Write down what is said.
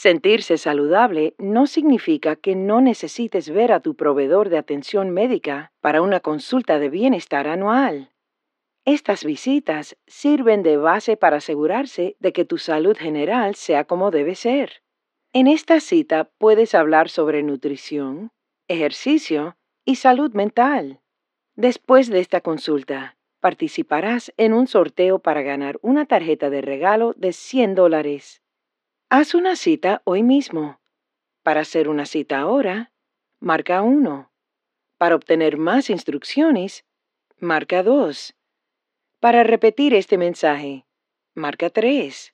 Sentirse saludable no significa que no necesites ver a tu proveedor de atención médica para una consulta de bienestar anual. Estas visitas sirven de base para asegurarse de que tu salud general sea como debe ser. En esta cita puedes hablar sobre nutrición, ejercicio y salud mental. Después de esta consulta, participarás en un sorteo para ganar una tarjeta de regalo de $100. Haz una cita hoy mismo. Para hacer una cita ahora, marca 1. Para obtener más instrucciones, marca 2. Para repetir este mensaje, marca 3.